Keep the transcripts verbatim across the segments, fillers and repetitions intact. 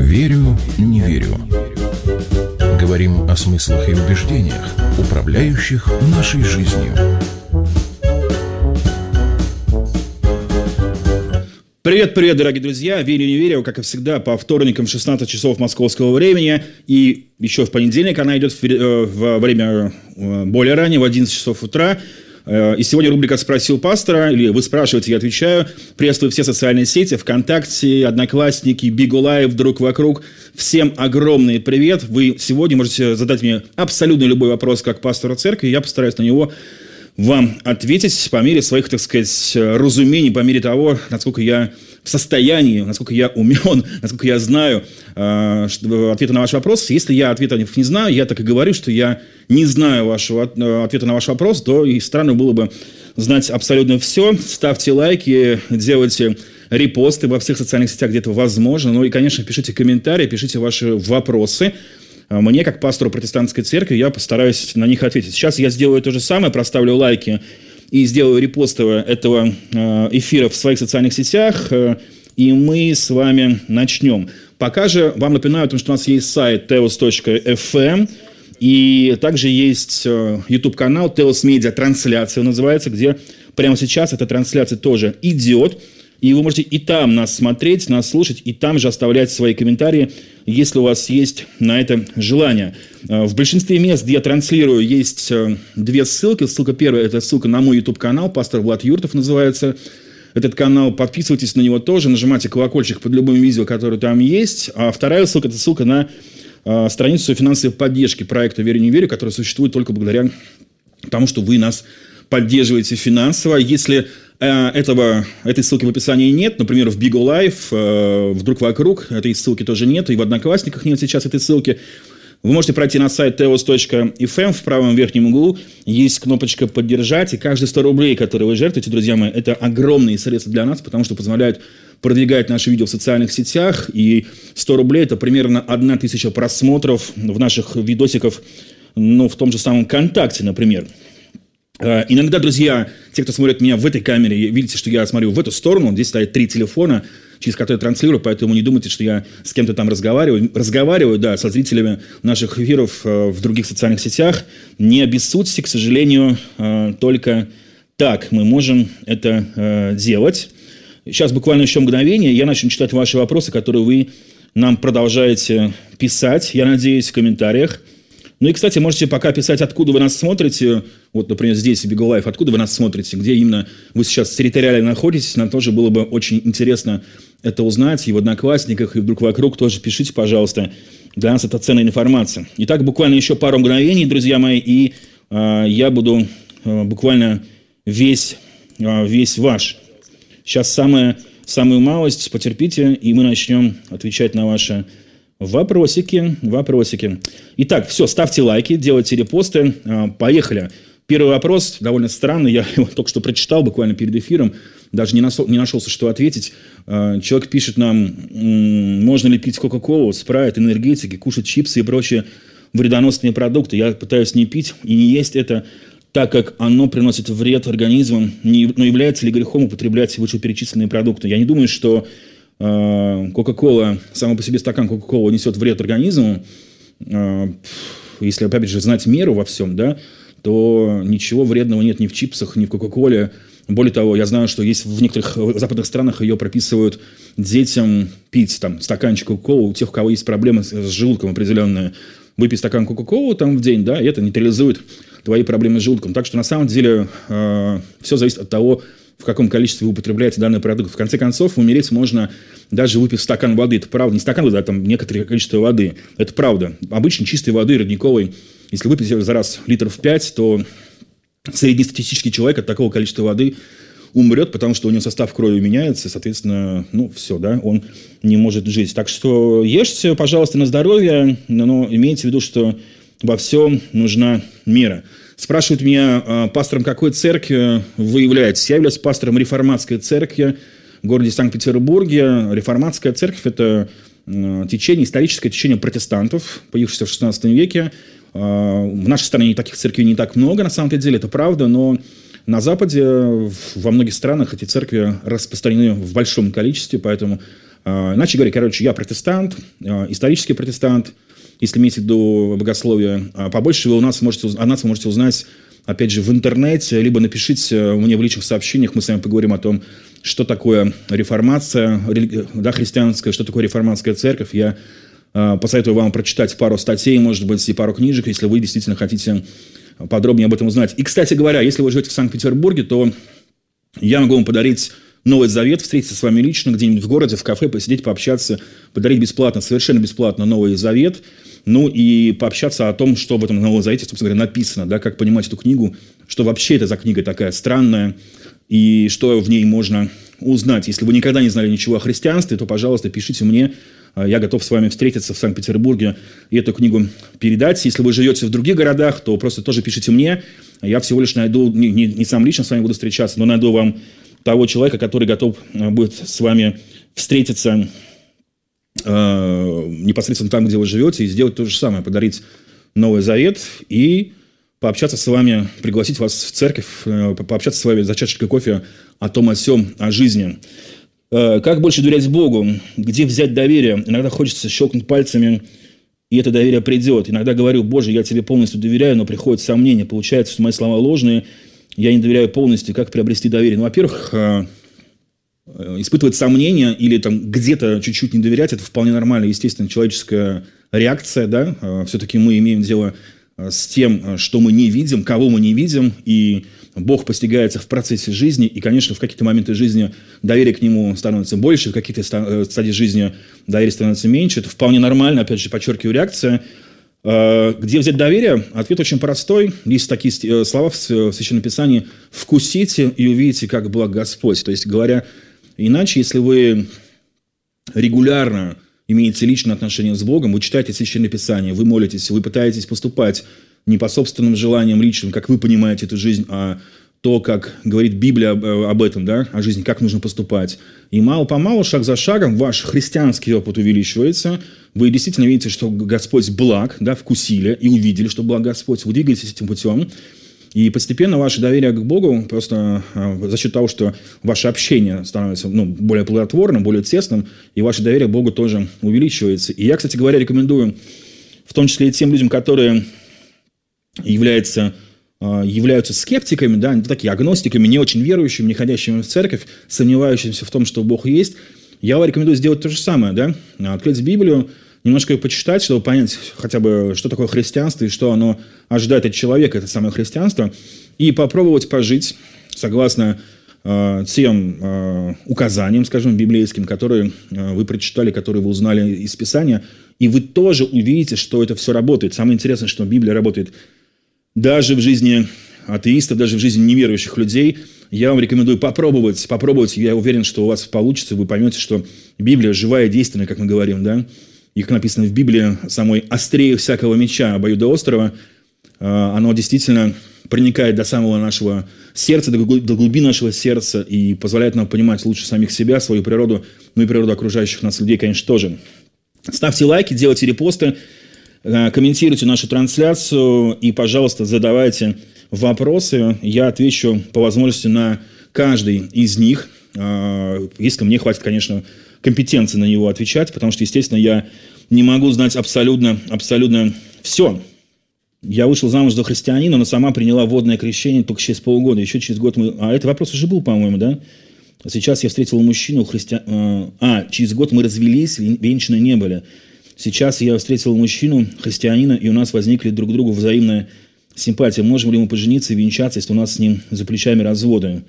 Верю, не верю. Говорим о смыслах и убеждениях, управляющих нашей жизнью. Привет-привет, дорогие друзья! Верю, не верю, как и всегда, по вторникам в шестнадцать часов московского времени. И еще в понедельник она идет в время более раннее, в одиннадцать часов утра. И сегодня рубрика «Спросил пастора», или «Вы спрашиваете, я отвечаю». Приветствую все социальные сети, ВКонтакте, Одноклассники, Бигулайв, Друг вокруг. Всем огромный привет. Вы сегодня можете задать мне абсолютно любой вопрос как пастору церкви, и я постараюсь на него вам ответить по мере своих, так сказать, разумений, по мере того, насколько я в состоянии, насколько я умен, насколько я знаю э, ответы на ваш вопрос. Если я ответа не знаю, я так и говорю, что я не знаю вашего ответа на ваш вопрос, то и странно было бы знать абсолютно все. Ставьте лайки, делайте репосты во всех социальных сетях, где это возможно. Ну и, конечно, пишите комментарии, пишите ваши вопросы. Мне, как пастору протестантской церкви, я постараюсь на них ответить. Сейчас я сделаю то же самое, проставлю лайки и сделаю репосты этого эфира в своих социальных сетях, и мы с вами начнем. Пока же вам напоминаю о том, что у нас есть сайт теос точка эф эм, и также есть YouTube-канал Теос Медиа Трансляция называется, где прямо сейчас эта трансляция тоже идет. И вы можете и там нас смотреть, нас слушать, и там же оставлять свои комментарии, если у вас есть на это желание. В большинстве мест, где я транслирую, есть две ссылки. Ссылка первая – это ссылка на мой YouTube-канал, пастор Влад Юртов называется этот канал. Подписывайтесь на него тоже, нажимайте колокольчик под любым видео, которое там есть. А вторая ссылка – это ссылка на страницу финансовой поддержки проекта «Верю, не верю», которая существует только благодаря тому, что вы нас поддерживаете финансово. Если Этого, этой ссылки в описании нет, например, в Бигулайв, в Друг вокруг этой ссылки тоже нет, и в Одноклассниках нет сейчас этой ссылки. Вы можете пройти на сайт теос точка эф эм, в правом верхнем углу есть кнопочка «Поддержать», и каждые сто рублей, которые вы жертвуете, друзья мои, это огромные средства для нас, потому что позволяют продвигать наши видео в социальных сетях, и сто рублей – это примерно одна тысяча просмотров в наших видосиках, ну, в том же самом ВКонтакте, например. Иногда, друзья, те, кто смотрит меня в этой камере, видите, что я смотрю в эту сторону. Здесь стоят три телефона, через которые я транслирую, поэтому не думайте, что я с кем-то там разговариваю. Разговариваю, да, со зрителями наших эфиров в других социальных сетях. Не обессудьте, к сожалению, только так мы можем это делать. Сейчас буквально еще мгновение, я начну читать ваши вопросы, которые вы нам продолжаете писать, я надеюсь, в комментариях. Ну и, кстати, можете пока писать, откуда вы нас смотрите. Вот, например, здесь, в Бигулайв, откуда вы нас смотрите, где именно вы сейчас территориально находитесь. Нам тоже было бы очень интересно это узнать. И в Одноклассниках, и вдруг вокруг тоже пишите, пожалуйста. Для нас это ценная информация. Итак, буквально еще пару мгновений, друзья мои, и э, я буду э, буквально весь, э, весь ваш. Сейчас самая, самую малость, потерпите, и мы начнем отвечать на ваши Вопросики, вопросики. Итак, все, ставьте лайки, делайте репосты. Поехали. Первый вопрос довольно странный. Я его только что прочитал буквально перед эфиром. Даже не, нашел, не нашелся, что ответить. Человек пишет нам, можно ли пить Кока-Колу, Спрайт, энергетики, кушать чипсы и прочие вредоносные продукты. Я пытаюсь не пить и не есть это, так как оно приносит вред организму. Но является ли грехом употреблять вышеперечисленные продукты? Я не думаю, что Кока-кола, само по себе стакан Кока-колы несет вред организму. Если, опять же, знать меру во всем, да, то ничего вредного нет ни в чипсах, ни в Кока-коле. Более того, я знаю, что есть в некоторых западных странах ее прописывают детям пить там стаканчик Кока-колы. У тех, у кого есть проблемы с желудком определенные, выпить стакан Кока-колы там в день, да, и это нейтрализует твои проблемы с желудком. Так что, на самом деле, э, все зависит от того, в каком количестве вы употребляете данный продукт. В конце концов, умереть можно, даже выпив стакан воды. Это правда. Не стакан воды, а там некоторое количество воды. Это правда. Обычно чистой воды, родниковой, если выпить за раз литров пять, то среднестатистический человек от такого количества воды умрет, потому что у него состав крови меняется, и, соответственно, ну, все, да, он не может жить. Так что ешьте, пожалуйста, на здоровье, но имейте в виду, что во всем нужна мера. Спрашивают меня, пастором какой церкви вы являетесь? Я являюсь пастором реформатской церкви в городе Санкт-Петербурге. Реформатская церковь – это течение, историческое течение протестантов, появившееся в шестнадцатом веке. В нашей стране таких церквей не так много, на самом деле, это правда, но на Западе, во многих странах эти церкви распространены в большом количестве, поэтому Иначе говоря, короче, я протестант, исторический протестант, если имеете в виду богословие. Побольше вы у нас можете, о нас вы можете узнать, опять же, в интернете, либо напишите мне в личных сообщениях, мы с вами поговорим о том, что такое реформация, да, христианская, что такое реформатская церковь. Я посоветую вам прочитать пару статей, может быть, и пару книжек, если вы действительно хотите подробнее об этом узнать. И, кстати говоря, если вы живете в Санкт-Петербурге, то я могу вам подарить Новый Завет, встретиться с вами лично где-нибудь в городе, в кафе, посидеть, пообщаться, подарить бесплатно, совершенно бесплатно Новый Завет, ну и пообщаться о том, что в этом Новом Завете, собственно говоря, написано, да, как понимать эту книгу, что вообще это за книга такая странная, и что в ней можно узнать. Если вы никогда не знали ничего о христианстве, то, пожалуйста, пишите мне, я готов с вами встретиться в Санкт-Петербурге и эту книгу передать. Если вы живете в других городах, то просто тоже пишите мне, я всего лишь найду, не, не, не сам лично с вами буду встречаться, но найду вам того человека, который готов будет с вами встретиться э, непосредственно там, где вы живете, и сделать то же самое, подарить Новый Завет и пообщаться с вами, пригласить вас в церковь, э, пообщаться с вами за чашечкой кофе о том, о сём, о жизни. Э, как больше доверять Богу? Где взять доверие? Иногда хочется щелкнуть пальцами, и это доверие придет. Иногда говорю: Боже, я тебе полностью доверяю, но приходят сомнения, получается, что мои слова ложные, я не доверяю полностью. Как приобрести доверие? Ну, во-первых, испытывать сомнения или там где-то чуть-чуть не доверять – это вполне нормально, естественно, человеческая реакция. Да? Все-таки мы имеем дело с тем, что мы не видим, кого мы не видим, и Бог постигается в процессе жизни, и, конечно, в какие-то моменты жизни доверие к Нему становится больше, в каких-то стадиях жизни доверие становится меньше. Это вполне нормально, опять же, подчеркиваю, реакция. Где взять доверие? Ответ очень простой. Есть такие слова в Священном Писании: «Вкусите и увидите, как благ Господь». То есть, говоря иначе, если вы регулярно имеете личное отношение с Богом, вы читаете Священное Писание, вы молитесь, вы пытаетесь поступать не по собственным желаниям личным, как вы понимаете эту жизнь, а то, как говорит Библия об этом, да, о жизни, как нужно поступать. И мало-помалу, шаг за шагом, ваш христианский опыт увеличивается. Вы действительно видите, что Господь благ, да, вкусили и увидели, что благ Господь. Вы двигаетесь этим путем. И постепенно ваше доверие к Богу просто за счет того, что ваше общение становится, ну, более плодотворным, более тесным, и ваше доверие к Богу тоже увеличивается. И я, кстати говоря, рекомендую, в том числе и тем людям, которые являются... являются скептиками, да, такие агностиками, не очень верующими, не ходящими в церковь, сомневающимися в том, что Бог есть, я вам рекомендую сделать то же самое, да, открыть Библию, немножко ее почитать, чтобы понять хотя бы, что такое христианство и что оно ожидает от человека, это самое христианство, и попробовать пожить согласно э, тем э, указаниям, скажем, библейским, которые э, вы прочитали, которые вы узнали из Писания, и вы тоже увидите, что это все работает. Самое интересное, что Библия работает даже в жизни атеистов, даже в жизни неверующих людей. Я вам рекомендую попробовать, попробовать. Я уверен, что у вас получится, вы поймете, что Библия живая, действенная, как мы говорим, да. И как написано в Библии, самой острее всякого меча, обоюдоострого, оно действительно проникает до самого нашего сердца, до глубины нашего сердца и позволяет нам понимать лучше самих себя, свою природу, ну и природу окружающих нас людей, конечно, тоже. Ставьте лайки, делайте репосты, комментируйте нашу трансляцию и, пожалуйста, задавайте вопросы. Я отвечу по возможности на каждый из них, если мне хватит, конечно, компетенции на него отвечать, потому что, естественно, я не могу знать абсолютно, абсолютно все. Я вышел замуж за христианина, но сама приняла водное крещение только через полгода. Еще через год мы... А, этот вопрос уже был, по-моему, да? Сейчас я встретил мужчину, христиан... А, через год мы развелись, венчаны не были. Сейчас я встретил мужчину, христианина, и у нас возникли друг к другу взаимная симпатия. Можем ли мы пожениться и венчаться, если у нас с ним за плечами разводы?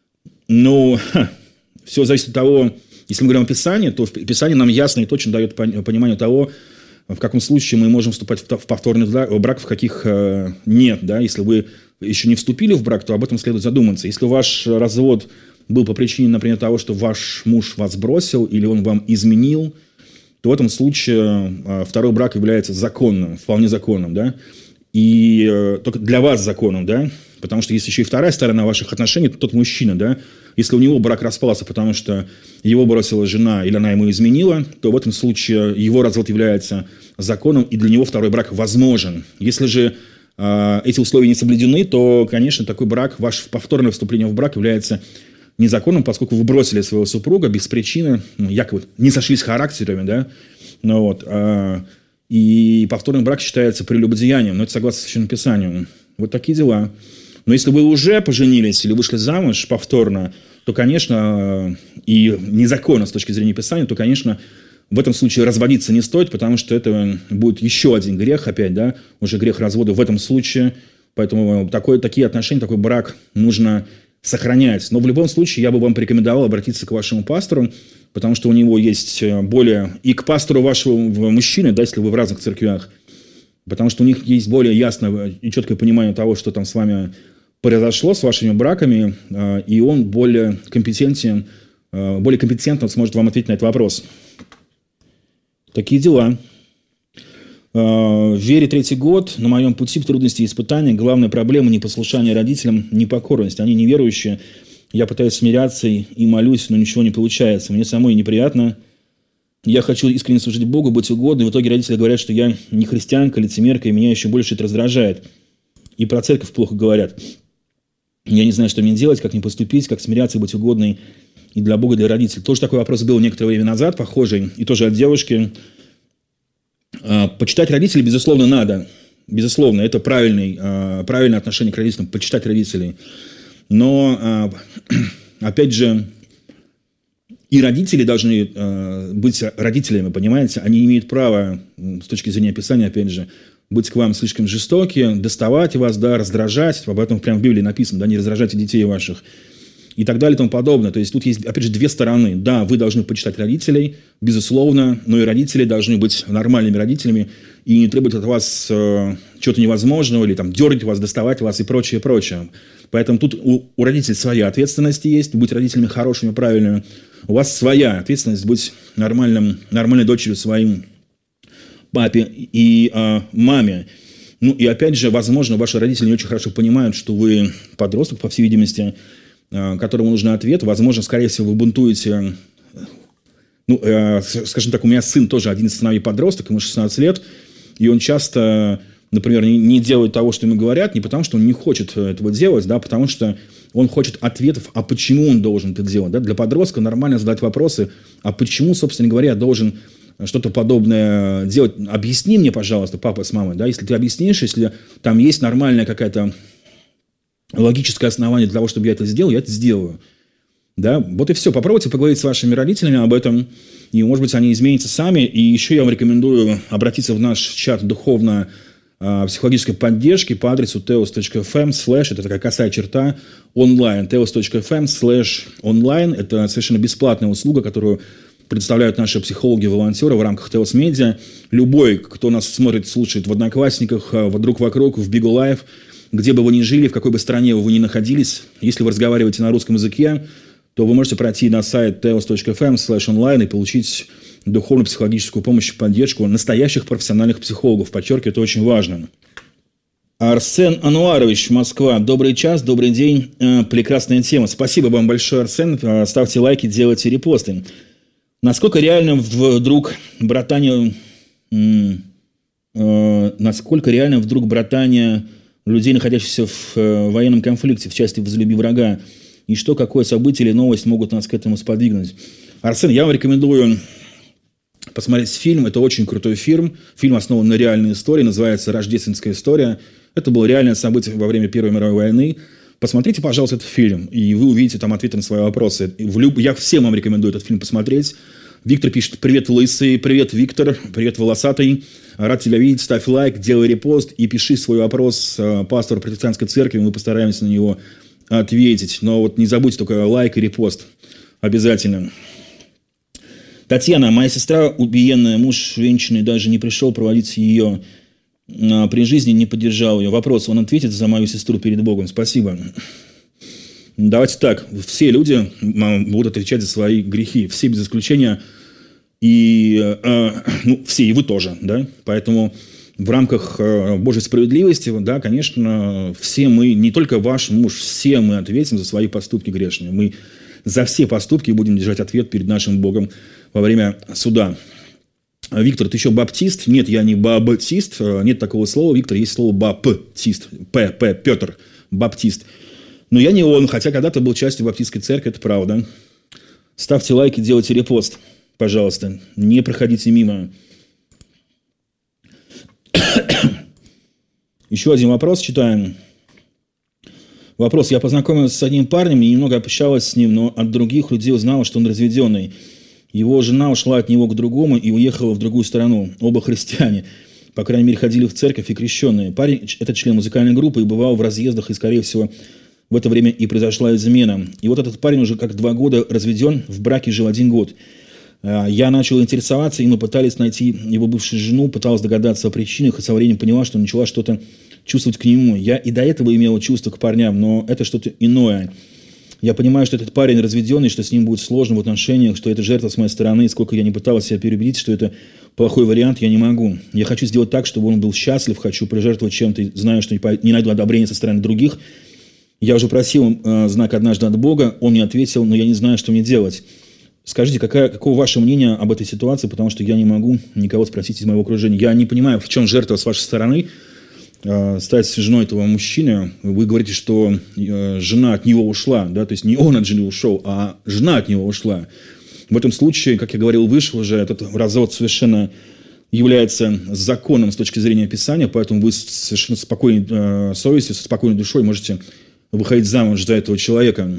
Ну, ха, все зависит от того, если мы говорим о Писании, то в Писании нам ясно и точно дает понимание того, в каком случае мы можем вступать в повторный брак, в каких нет. Да? Если вы еще не вступили в брак, то об этом следует задуматься. Если ваш развод был по причине, например, того, что ваш муж вас бросил или он вам изменил, то в этом случае второй брак является законным, вполне законным, да, и э, только для вас законом, да, потому что есть еще и вторая сторона ваших отношений, тот мужчина, да, если у него брак распался, потому что его бросила жена или она ему изменила, то в этом случае его развод является законом, и для него второй брак возможен. Если же э, эти условия не соблюдены, то, конечно, такой брак, ваше повторное вступление в брак является незаконным, поскольку вы бросили своего супруга без причины, ну, якобы не сошлись характерами, да, ну, вот, а, и повторный брак считается прелюбодеянием, но это согласно Священному Писанию. Вот такие дела. Но если вы уже поженились или вышли замуж повторно, то, конечно, и незаконно с точки зрения Писания, то, конечно, в этом случае разводиться не стоит, потому что это будет еще один грех опять, да, уже грех развода в этом случае. Поэтому такой, такие отношения, такой брак нужно сохранять. Но в любом случае я бы вам порекомендовал обратиться к вашему пастору, потому что у него есть более... И к пастору вашего мужчины, да, если вы в разных церквях, потому что у них есть более ясное и четкое понимание того, что там с вами произошло, с вашими браками, и он более компетентен, более компетентно сможет вам ответить на этот вопрос. Такие дела. В вере третий год, на моем пути в трудности и испытания. Главная проблема – непослушание родителям, непокорность. Они неверующие. Я пытаюсь смиряться и молюсь, но ничего не получается. Мне самой неприятно. Я хочу искренне служить Богу, быть угодной. В итоге родители говорят, что я не христианка, лицемерка, и меня еще больше это раздражает. И про церковь плохо говорят. Я не знаю, что мне делать, как мне поступить, как смиряться и быть угодной и для Бога, и для родителей. Тоже такой вопрос был некоторое время назад, похожий, и тоже от девушки. Почитать родителей, безусловно, надо. Безусловно, это правильный, правильное отношение к родителям, почитать родителей. Но, опять же, и родители должны быть родителями, понимаете? Они не имеют права, с точки зрения Писания, опять же, быть к вам слишком жестоки, доставать вас, да, раздражать. Об этом прямо в Библии написано, да, не раздражайте детей ваших. И так далее и тому подобное. То есть тут есть, опять же, две стороны. Да, вы должны почитать родителей, безусловно, но и родители должны быть нормальными родителями и не требовать от вас э, чего-то невозможного, или там дергать вас, доставать вас и прочее, прочее. Поэтому тут у, у родителей своя ответственность есть, быть родителями хорошими, правильными. У вас своя ответственность быть нормальным, нормальной дочерью своим папе и э, маме. Ну и опять же, возможно, ваши родители не очень хорошо понимают, что вы подросток, по всей видимости, которому нужен ответ. Возможно, скорее всего, вы бунтуете. Ну, э, скажем так, у меня сын тоже один из сыновей подросток, ему шестнадцать лет, и он часто, например, не, не делает того, что ему говорят, не потому, что он не хочет этого делать, да, потому что он хочет ответов, а почему он должен это делать. Да? Для подростка нормально задать вопросы, а почему, собственно говоря, я должен что-то подобное делать. Объясни мне, пожалуйста, папа с мамой, да, если ты объяснишь, если там есть нормальная какая-то логическое основание для того, чтобы я это сделал, я это сделаю. Да? Вот и все. Попробуйте поговорить с вашими родителями об этом, и, может быть, они изменятся сами. И еще я вам рекомендую обратиться в наш чат духовно-психологической поддержки по адресу teos.fm слэш, это такая косая черта, онлайн, teos.fm слэш онлайн. Это совершенно бесплатная услуга, которую предоставляют наши психологи-волонтеры в рамках Теос Медиа. Любой, кто нас смотрит, слушает в Одноклассниках, в Друг вокруг, в Бигу Лайф, где бы вы ни жили, в какой бы стране вы ни находились, если вы разговариваете на русском языке, то вы можете пройти на сайт teos.fm слэш онлайн и получить духовно-психологическую помощь и поддержку настоящих профессиональных психологов. Подчеркиваю, это очень важно. Арсен Ануарович, Москва. Добрый час, добрый день. Прекрасная тема. Спасибо вам большое, Арсен. Ставьте лайки, делайте репосты. Насколько реально вдруг братание... Насколько реально вдруг братание... людей, находящихся в э, военном конфликте, в части «Возлюби врага», и что, какое событие или новость могут нас к этому сподвигнуть. Арсен, я вам рекомендую посмотреть фильм. Это очень крутой фильм. Фильм основан на реальной истории, называется «Рождественская история». Это было реальное событие во время Первой мировой войны. Посмотрите, пожалуйста, этот фильм, и вы увидите там ответы на свои вопросы. Я всем вам рекомендую этот фильм посмотреть. Виктор пишет: привет, лысый, привет, Виктор, привет, волосатый. Рад тебя видеть, ставь лайк, делай репост и пиши свой вопрос пастору протестантской церкви, мы постараемся на него ответить. Но вот не забудьте только лайк и репост обязательно. Татьяна, моя сестра убиенная, муж венчанный даже не пришел проводить ее при жизни, не поддержал ее. Вопрос, он ответит за мою сестру перед Богом? Спасибо. Давайте так, все люди будут отвечать за свои грехи, все без исключения, и э, ну, все, и вы тоже, да, поэтому в рамках э, Божьей справедливости, да, конечно, все мы, не только ваш муж, все мы ответим за свои поступки грешные, мы за все поступки будем держать ответ перед нашим Богом во время суда. Виктор, ты еще баптист? Нет, я не баптист, нет такого слова, Виктор, есть слово баптист, П, П, Петр, баптист. Но я не он, хотя когда-то был частью баптистской церкви, это правда. Ставьте лайки, делайте репост, пожалуйста. Не проходите мимо. Еще один вопрос читаем. Вопрос. Я познакомился с одним парнем и немного общалась с ним, но от других людей узнала, что он разведенный. Его жена ушла от него к другому и уехала в другую страну. Оба христиане. По крайней мере, ходили в церковь и крещенные. Парень – это член музыкальной группы и бывал в разъездах, и, скорее всего, в это время и произошла измена. И вот этот парень уже как два года разведен, в браке жил один год. Я начал интересоваться, и мы пытались найти его бывшую жену, пыталась догадаться о причинах, и со временем поняла, что начала что-то чувствовать к нему. Я и до этого имела чувство к парням, но это что-то иное. Я понимаю, что этот парень разведенный, что с ним будет сложно в отношениях, что это жертва с моей стороны. Сколько я не пыталась себя переубедить, что это плохой вариант, я не могу. Я хочу сделать так, чтобы он был счастлив, хочу прижертвовать чем-то, знаю, что не найду одобрения со стороны других. Я уже просил э, знак однажды от Бога, он мне ответил, но я не знаю, что мне делать. Скажите, какая, какое ваше мнение об этой ситуации, потому что я не могу никого спросить из моего окружения. Я не понимаю, в чем жертва с вашей стороны. Э, стать женой этого мужчины, вы говорите, что э, жена от него ушла, да, то есть не он от жены ушел, а жена от него ушла. В этом случае, как я говорил выше уже, этот развод совершенно является законом с точки зрения Писания, поэтому вы с совершенно спокойной э, совестью, со спокойной душой можете выходить замуж за этого человека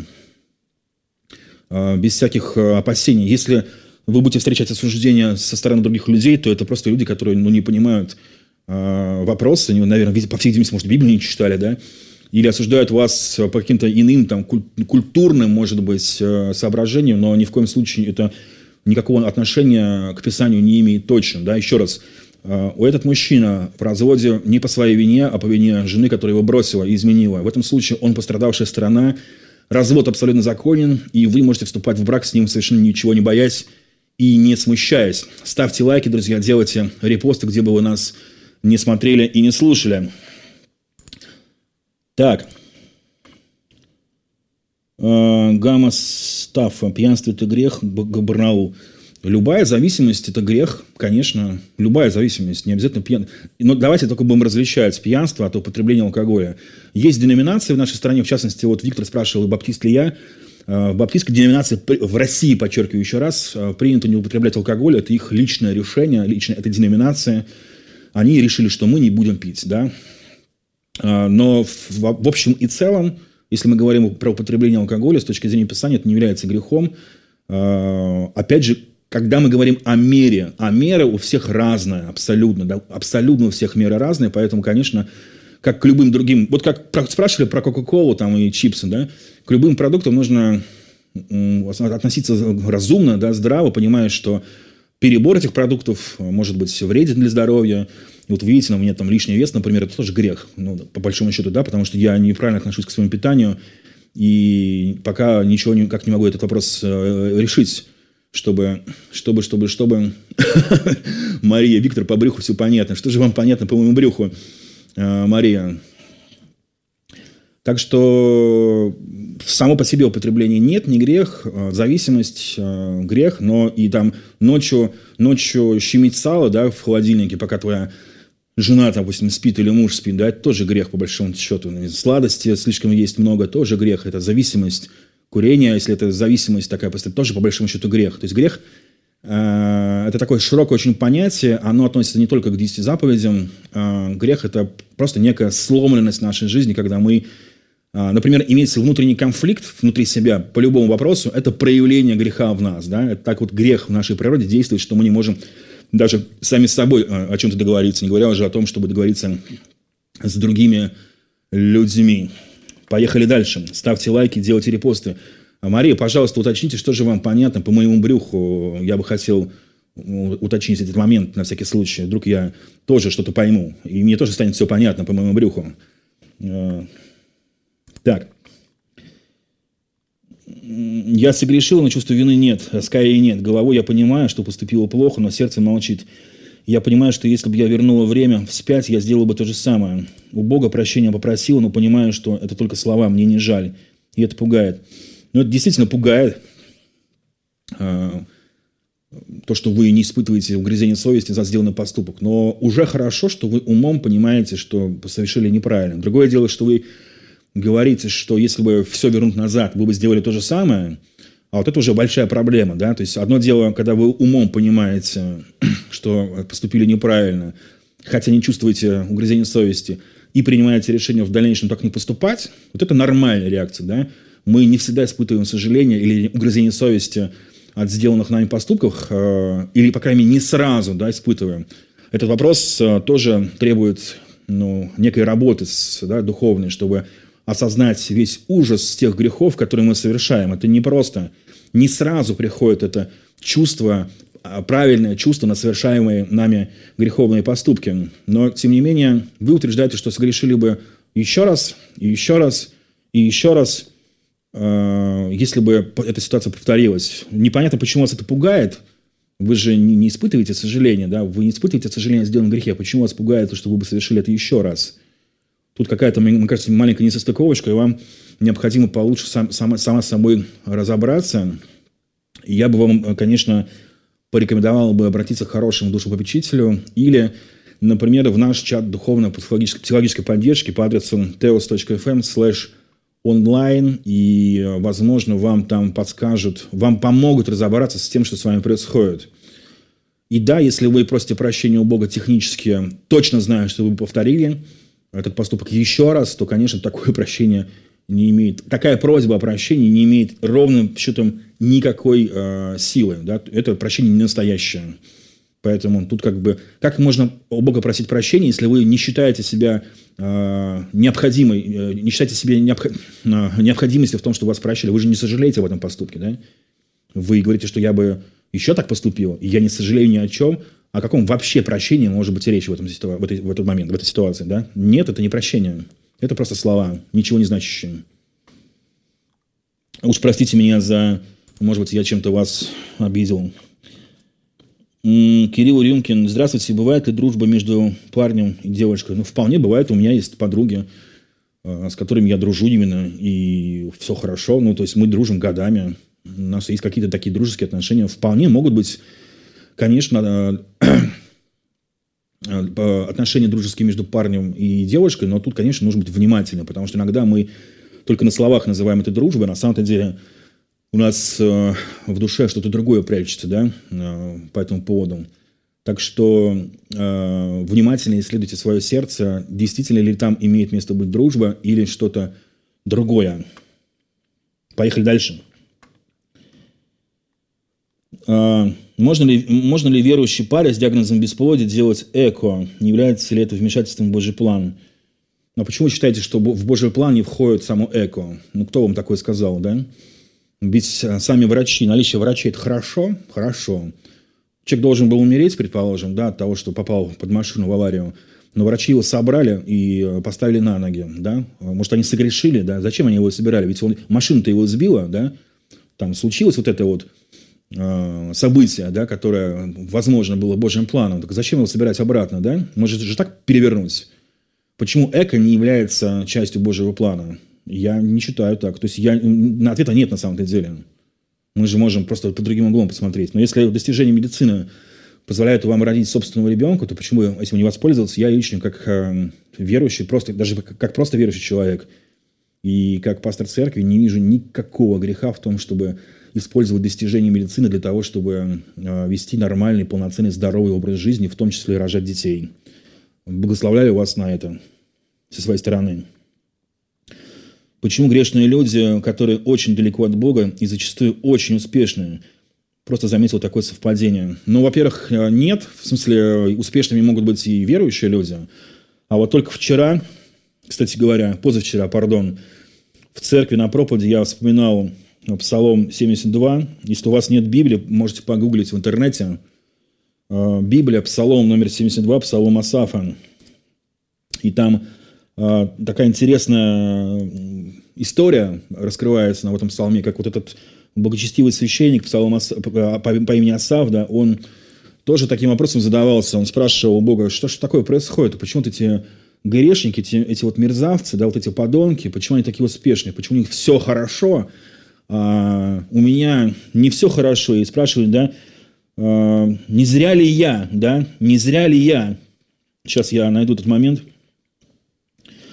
э, без всяких э, опасений. Если вы будете встречать осуждения со стороны других людей, то это просто люди, которые ну, не понимают э, вопросы, они, наверное, по всей видимости, может, Библию не читали, да, или осуждают вас по каким-то иным, там, культурным, может быть, соображениям, но ни в коем случае это никакого отношения к Писанию не имеет точно. Да? Еще раз, у этот мужчина в разводе не по своей вине, а по вине жены, которая его бросила и изменила. В этом случае он пострадавшая сторона, развод абсолютно законен, и вы можете вступать в брак с ним совершенно ничего не боясь и не смущаясь. Ставьте лайки, друзья, делайте репосты, где бы вы нас не смотрели и не слушали. Так. Гамма Стаффа. Пьянство – это грех. Барнаул. Любая зависимость – это грех, конечно. Любая зависимость. Не обязательно пьянство. Но давайте только будем различать пьянство от употребления алкоголя. Есть деноминации в нашей стране. В частности, вот Виктор спрашивал, баптист ли я. В баптистской деноминации в России, подчеркиваю еще раз, принято не употреблять алкоголь. Это их личное решение. Личное, это деноминация. Они решили, что мы не будем пить, да. Но в, в общем и целом, если мы говорим про употребление алкоголя, с точки зрения Писания, это не является грехом. Опять же, когда мы говорим о мере, а мера у всех разная, абсолютно, да, абсолютно у всех меры разные, поэтому, конечно, как к любым другим, вот как спрашивали про Кока-Колу там, и чипсы, да, к любым продуктам нужно относиться разумно, да, здраво, понимая, что перебор этих продуктов может быть вреден для здоровья. И вот вы видите, у меня там лишний вес, например, это тоже грех, ну, по большому счету, да, потому что я неправильно отношусь к своему питанию, и пока ничего никак не могу этот вопрос э, решить, чтобы, чтобы, чтобы, чтобы... Мария, Виктор, по брюху все понятно. Что же вам понятно по моему брюху, э, Мария? Так что само по себе употребление нет, не грех, зависимость э, грех, но и там ночью, ночью щемить сало, да, в холодильнике, пока твоя жена, допустим, спит или муж спит, да, это тоже грех по большому счету. Сладости слишком есть много, тоже грех, это зависимость. Курение, если это зависимость такая, тоже по большому счету грех. То есть грех э, это такое широкое очень понятие, оно относится не только к десяти заповедям. Э, грех это просто некая сломленность нашей жизни, когда мы, например, имеется внутренний конфликт внутри себя по любому вопросу, это проявление греха в нас. Да? Это так вот грех в нашей природе действует, что мы не можем даже сами с собой о чем-то договориться, не говоря уже о том, чтобы договориться с другими людьми. Поехали дальше. Ставьте лайки, делайте репосты. Мария, пожалуйста, уточните, что же вам понятно по моему брюху. Я бы хотел уточнить этот момент на всякий случай. Вдруг я тоже что-то пойму. И мне тоже станет все понятно по моему брюху. Так. Я согрешил, но чувства вины нет. Раскаяния нет. Головой я понимаю, что поступило плохо, но сердце молчит. Я понимаю, что если бы я вернула время вспять, я сделала бы то же самое. У Бога прощения попросила, но понимаю, что это только слова, мне не жаль. И это пугает. Но это действительно пугает. То, что вы не испытываете угрызение совести за сделанный поступок. Но уже хорошо, что вы умом понимаете, что совершили неправильно. Другое дело, что вы говорите, что если бы все вернуть назад, вы бы сделали то же самое, а вот это уже большая проблема, да, то есть одно дело, когда вы умом понимаете, что поступили неправильно, хотя не чувствуете угрызения совести, и принимаете решение в дальнейшем так не поступать, вот это нормальная реакция, да. Мы не всегда испытываем сожаление или угрызение совести от сделанных нами поступков, э, или, по крайней мере, не сразу, да, испытываем. Этот вопрос э, тоже требует, ну, некой работы с, да, духовной, чтобы осознать весь ужас тех грехов, которые мы совершаем. Это не просто, не сразу приходит это чувство, правильное чувство на совершаемые нами греховные поступки. Но, тем не менее, вы утверждаете, что согрешили бы еще раз, и еще раз, и еще раз, э, если бы эта ситуация повторилась. Непонятно, почему вас это пугает. Вы же не, не испытываете сожаления, да? Вы не испытываете сожаления о сделанном грехе. Почему вас пугает, что вы бы совершили это еще раз? Тут какая-то, мне кажется, маленькая несостыковочка, и вам необходимо получше сам, сама, сама с собой разобраться. И я бы вам, конечно, порекомендовал бы обратиться к хорошему душепопечителю или, например, в наш чат духовно-психологической поддержки по адресу teos точка эф эм слэш онлайн, и, возможно, вам там подскажут, вам помогут разобраться с тем, что с вами происходит. И да, если вы просите прощения у Бога технически, точно зная, что вы повторили этот поступок еще раз, то, конечно, такое прощение не имеет, такая просьба о прощении не имеет ровным счетом никакой э, силы. Да? Это прощение не настоящее. Поэтому тут как бы, как можно у Бога просить прощения, если вы не считаете себя э, необходимой, э, не считаете себе необх... э, необходимости в том, что вас прощали, вы же не сожалеете об этом поступке, да? Вы говорите, что я бы еще так поступил, и я не сожалею ни о чем. О каком вообще прощении может быть речь в, этом, в, этой, в этот момент, в этой ситуации, да? Нет, это не прощение. Это просто слова, ничего не значащие. Уж простите меня за, может быть, я чем-то вас обидел. Кирилл Рюмкин. Здравствуйте. Бывает ли дружба между парнем и девушкой? Ну, вполне бывает. У меня есть подруги, с которыми я дружу именно, и все хорошо. Ну, то есть мы дружим годами. У нас есть какие-то такие дружеские отношения. Вполне могут быть, конечно, отношения дружеские между парнем и девушкой, но тут, конечно, нужно быть внимательным, потому что иногда мы только на словах называем это дружбой, на самом деле у нас э, в душе что-то другое прячется, да, э, по этому поводу. Так что э, внимательно исследуйте свое сердце, действительно ли там имеет место быть дружба или что-то другое. Поехали дальше. Э, можно ли, можно ли верующей паре с диагнозом бесплодия делать эко? Не является ли это вмешательством в Божий план? Но почему вы считаете, что в Божий план не входит само эко? Ну, кто вам такое сказал, да? Ведь сами врачи, наличие врачей – это хорошо? Хорошо. Человек должен был умереть, предположим, да, от того, что попал под машину в аварию. Но врачи его собрали и поставили на ноги, да. Может, они согрешили, да. Зачем они его собирали? Ведь он, машина-то его сбила, да. Там случилось вот это вот э, событие, да, которое, возможно, было Божьим планом. Так зачем его собирать обратно, да? Может же так перевернуть? Почему эко не является частью Божьего плана? Я не считаю так. То есть я, ответа нет на самом деле. Мы же можем просто под другим углом посмотреть. Но если достижения медицины позволяют вам родить собственного ребенка, то почему этим не воспользоваться? Я лично как э, верующий, просто, даже как, как просто верующий человек и как пастор церкви не вижу никакого греха в том, чтобы использовать достижения медицины для того, чтобы э, вести нормальный, полноценный, здоровый образ жизни, в том числе и рожать детей. Благословляю вас на это со своей стороны. Почему грешные люди, которые очень далеко от Бога и зачастую очень успешные? Просто заметил такое совпадение. Ну, во-первых, нет. В смысле, успешными могут быть и верующие люди. А вот только вчера, кстати говоря, позавчера, пардон, в церкви на проповеди я вспоминал Псалом семьдесят два. Если у вас нет Библии, можете погуглить в интернете. Библия, Псалом номер семьдесят два, Псалом Асафа. И там такая интересная история раскрывается на этом псалме, как вот этот благочестивый священник псалом Аса, по, по имени Асаф, да, он тоже таким вопросом задавался. Он спрашивал у Бога, что же такое происходит? Почему вот эти грешники, эти, эти вот мерзавцы, да, вот эти подонки, почему они такие успешные? Почему у них все хорошо, а у меня не все хорошо? И спрашивают, да, а, не зря ли я, да, не зря ли я? Сейчас я найду этот момент.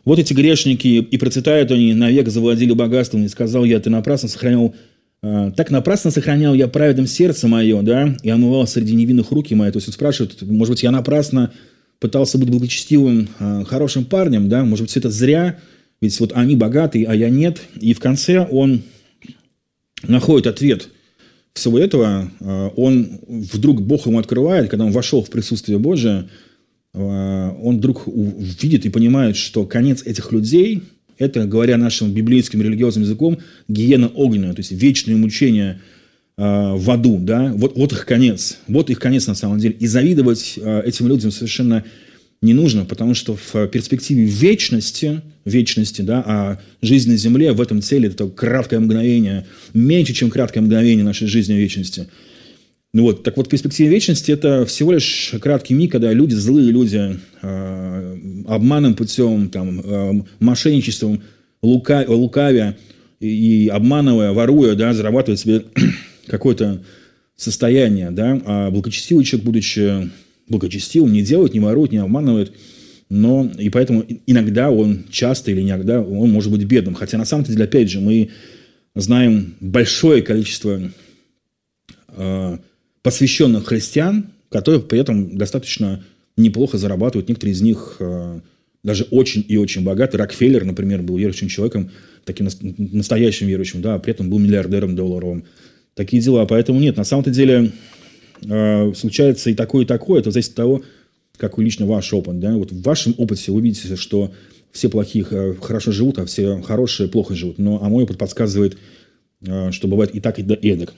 Вот эти грешники, и процветают они, навек завладели богатством, и сказал я, ты напрасно сохранял, э, так напрасно сохранял я праведным сердце мое, да, и омывал среди невинных руки мои. То есть он спрашивает, может быть, я напрасно пытался быть благочестивым, э, хорошим парнем, да, может быть, все это зря, ведь вот они богатые, а я нет. И в конце он находит ответ всего этого, э, он вдруг, Бог ему открывает, когда он вошел в присутствие Божие, он вдруг видит и понимает, что конец этих людей – это, говоря нашим библейским религиозным языком, гиена огненная, то есть вечные мучения в аду. Да? Вот, вот их конец. Вот их конец на самом деле. И завидовать этим людям совершенно не нужно, потому что в перспективе вечности, вечности да, а жизнь на земле в этом теле – это краткое мгновение, меньше, чем краткое мгновение нашей жизни в вечности. Ну вот, так вот, в перспективе вечности это всего лишь краткий миг, когда люди, злые люди, э, обманным путем, там, э, мошенничеством, лука, лукавя и, и обманывая, воруя, да, зарабатывают себе какое-то состояние. Да? А благочестивый человек, будучи благочестивым, не делает, не ворует, не обманывает. Но и поэтому иногда он, часто или иногда, он может быть бедным. Хотя на самом деле, опять же, мы знаем большое количество э, посвященных христиан, которые при этом достаточно неплохо зарабатывают. Некоторые из них э, даже очень и очень богаты. Рокфеллер, например, был верующим человеком, таким настоящим верующим, да, а при этом был миллиардером долларовым. Такие дела. Поэтому нет, на самом-то деле э, случается и такое, и такое. Это зависит от того, какой лично ваш опыт. Да? Вот в вашем опыте вы видите, что все плохие э, хорошо живут, а все хорошие плохо живут. Но, а мой опыт подсказывает, э, что бывает и так, и эдак.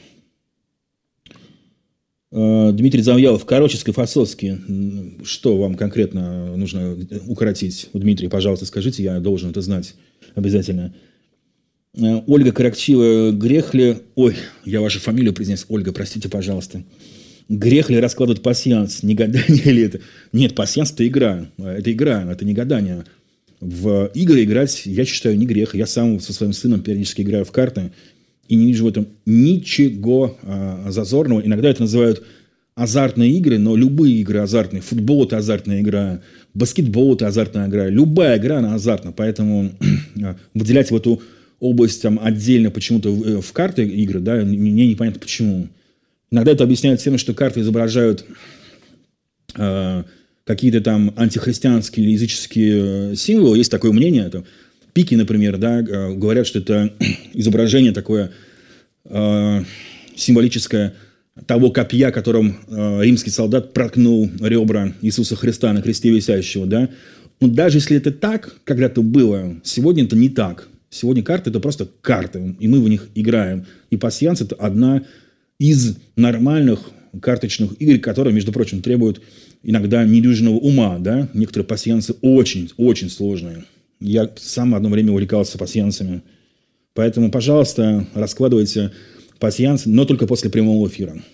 Дмитрий Завьялов, короче, Склифосовский, что вам конкретно нужно укоротить? Дмитрий, пожалуйста, скажите, я должен это знать обязательно. Ольга Корокчива, грех ли... Ой, я вашу фамилию произнес. Ольга, простите, пожалуйста. Грех ли раскладывать пасьянс? Не гадание ли это? Нет, пасьянс – это игра. Это игра, это не гадание. В игры играть, я считаю, не грех. Я сам со своим сыном периодически играю в карты. И не вижу в этом ничего а, зазорного. Иногда это называют азартные игры, но любые игры азартные. Футбол – это азартная игра, баскетбол – это азартная игра. Любая игра, она азартна. Поэтому выделять в эту область там, отдельно почему-то в, в карты игры, да, мне непонятно почему. Иногда это объясняют тем, что карты изображают а, какие-то там антихристианские или языческие символы. Есть такое мнение, это пики, например, да, говорят, что это изображение такое э, символическое того копья, которым э, римский солдат проткнул ребра Иисуса Христа на кресте висящего. Да? Но даже если это так, когда-то было, сегодня это не так. Сегодня карты – это просто карты, и мы в них играем. И пасьянс – это одна из нормальных карточных игр, которые, между прочим, требуют иногда недюжинного ума. Да? Некоторые пасьянсы очень, очень сложные. Я сам одно время увлекался пасьянсами. Поэтому, пожалуйста, раскладывайте пасьянс, но только после прямого эфира.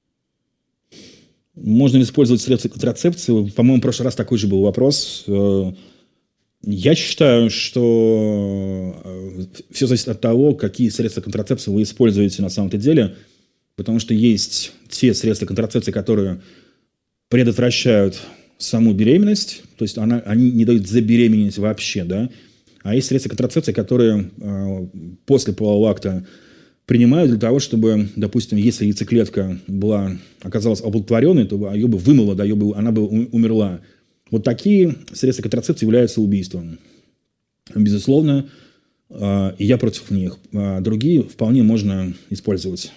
Можно ли использовать средства контрацепции? По-моему, в прошлый раз такой же был вопрос. Я считаю, что все зависит от того, какие средства контрацепции вы используете на самом-то деле. Потому что есть те средства контрацепции, которые предотвращают саму беременность, то есть она, они не дают забеременеть вообще, да, а есть средства контрацепции, которые э, после полового акта принимают для того, чтобы, допустим, если яйцеклетка была, оказалась оплодотворенной, то ее бы вымыло, да, ее бы, она бы умерла. Вот такие средства контрацепции являются убийством. Безусловно, э, и я против них. А другие вполне можно использовать.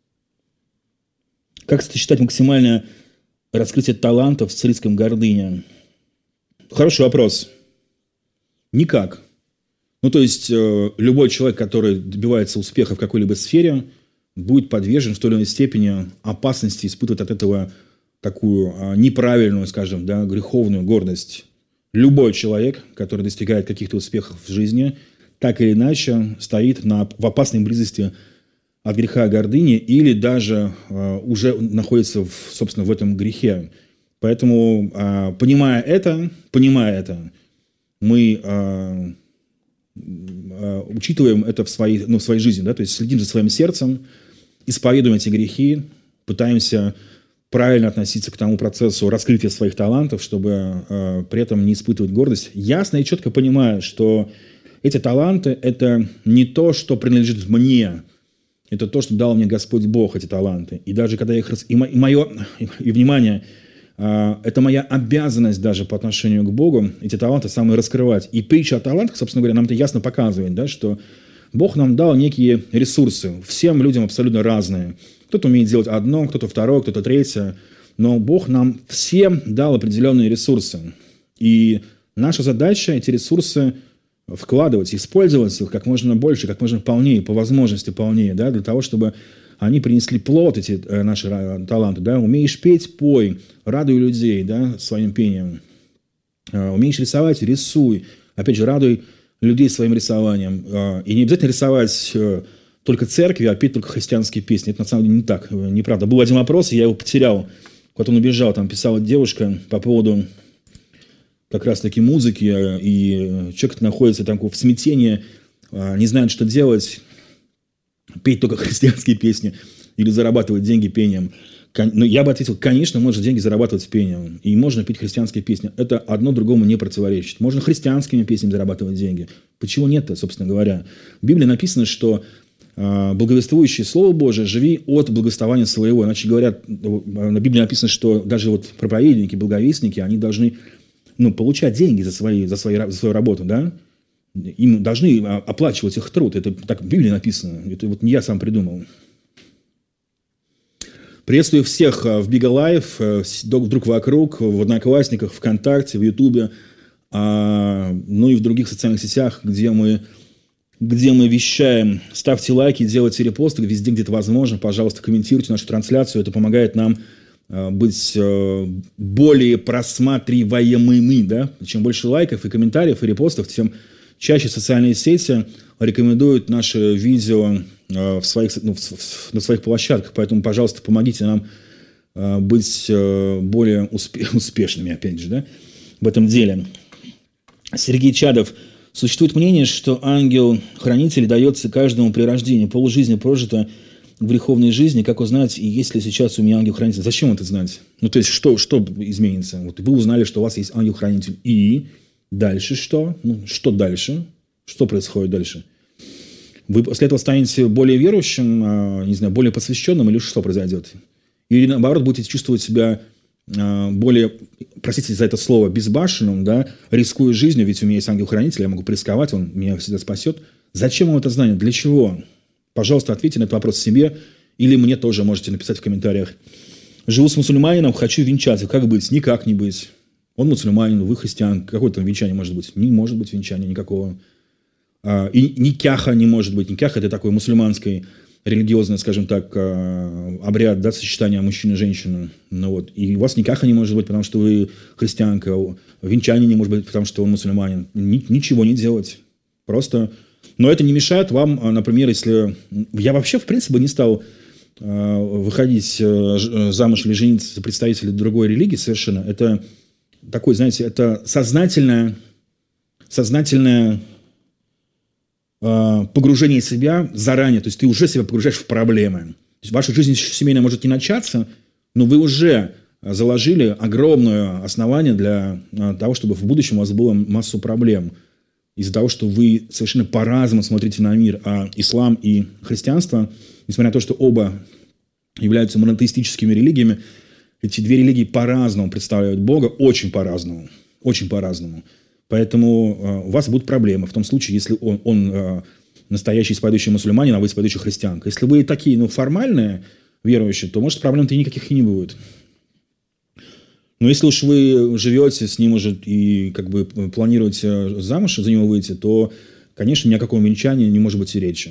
Как сочетать максимальное раскрытие талантов с риском гордыни? Хороший вопрос. Никак. Ну, то есть, э, любой человек, который добивается успеха в какой-либо сфере, будет подвержен в той или иной степени опасности, испытывать от этого такую э, неправильную, скажем, да, греховную гордость. Любой человек, который достигает каких-то успехов в жизни, так или иначе стоит на, в опасной близости от греха гордыни или даже э, уже находится, в, собственно, в этом грехе. Поэтому, э, понимая это, понимая это, мы э, э, учитываем это в своей, ну, в своей жизни, да? То есть следим за своим сердцем, исповедуем эти грехи, пытаемся правильно относиться к тому процессу раскрытия своих талантов, чтобы э, при этом не испытывать гордость. Ясно и четко понимаю, что эти таланты – это не то, что принадлежит мне, это то, что дал мне Господь Бог, эти таланты. И даже когда я их... И, мо... и мое... И, внимание, э, это моя обязанность даже по отношению к Богу эти таланты самые раскрывать. И притча о талантах, собственно говоря, нам это ясно показывает, да, что Бог нам дал некие ресурсы. Всем людям абсолютно разные. Кто-то умеет делать одно, кто-то второе, кто-то третье. Но Бог нам всем дал определенные ресурсы. И наша задача эти ресурсы вкладывать, использовать их как можно больше, как можно полнее, по возможности полнее, да, для того, чтобы они принесли плод, эти э, наши таланты. Да. Умеешь петь – пой, радуй людей, да, своим пением. Э, умеешь рисовать – рисуй. Опять же, радуй людей своим рисованием. Э, и не обязательно рисовать... Э, только церкви, а петь только христианские песни. Это на самом деле не так, неправда. Был один вопрос, я его потерял. Когда он убежал, там писала девушка по поводу как раз-таки музыки, и человек находится там в смятении, не знает, что делать, петь только христианские песни или зарабатывать деньги пением. Но я бы ответил, конечно, можно деньги зарабатывать пением, и можно петь христианские песни. Это одно другому не противоречит. Можно христианскими песнями зарабатывать деньги. Почему нет-то, собственно говоря? В Библии написано, что благовествующее Слово Божие, живи от благовествования своего. Иначе говоря, на Библии написано, что даже вот проповедники, благовестники, они должны, ну, получать деньги за, свои, за, свои, за свою работу, да? Им должны оплачивать их труд. Это так в Библии написано. Это вот не я сам придумал. Приветствую всех в Бига Лайф, друг вокруг, в Одноклассниках, ВКонтакте, в Ютубе, ну и в других социальных сетях, где мы где мы вещаем. Ставьте лайки, делайте репосты везде, где это возможно. Пожалуйста, комментируйте нашу трансляцию. Это помогает нам э, быть э, более просматриваемыми. Да? Чем больше лайков и комментариев и репостов, тем чаще социальные сети рекомендуют наши видео э, в своих, ну, в, в, на своих площадках. Поэтому, пожалуйста, помогите нам э, быть э, более успе- успешными, опять же, да, в этом деле. Сергей Чадов. Существует мнение, что ангел-хранитель дается каждому при рождении. Полжизни прожито в греховной жизни. Как узнать, и есть ли сейчас у меня ангел-хранитель? Зачем это знать? Ну, то есть, что, что изменится? Вот вы узнали, что у вас есть ангел-хранитель. И дальше что? Ну, что дальше? Что происходит дальше? Вы после этого станете более верующим, не знаю, более посвященным, или что произойдет? Или, наоборот, будете чувствовать себя более, простите за это слово, безбашенным, да, рискуя жизнью, ведь у меня есть ангел-хранитель, я могу порисковать, он меня всегда спасет. Зачем вам это знание? Для чего? Пожалуйста, ответьте на этот вопрос себе, или мне тоже можете написать в комментариях. Живу с мусульманином, хочу венчаться. Как быть? Никак не быть. Он мусульманин, вы христиан. Какое там венчание может быть? Не может быть венчания никакого. И никяха не может быть. Никях – это такой мусульманский религиозный, скажем так, обряд, да, сочетания мужчины и женщины. Ну, вот. И у вас никаха не может быть, потому что вы христианка. Венчание не может быть, потому что он мусульманин. Ничего не делать. Просто... Но это не мешает вам, например, если... Я вообще, в принципе, не стал выходить замуж или жениться за представителей другой религии совершенно. Это такой, знаете, это сознательное, сознательное погружение себя заранее. То есть ты уже себя погружаешь в проблемы. То есть ваша жизнь семейная может не начаться, но вы уже заложили огромное основание для того, чтобы в будущем у вас было массу проблем. Из-за того, что вы совершенно по-разному смотрите на мир. А ислам и христианство, несмотря на то, что оба являются монотеистическими религиями, эти две религии по-разному представляют Бога, очень по-разному. Очень по-разному. Поэтому э, у вас будут проблемы в том случае, если он, он э, настоящий исповедующий мусульманин, а вы исповедующая христианка. Если вы такие, ну, формальные верующие, то, может, проблем-то и никаких и не будет. Но если уж вы живете с ним уже и как бы планируете замуж за него выйти, то, конечно, ни о каком венчании не может быть и речи.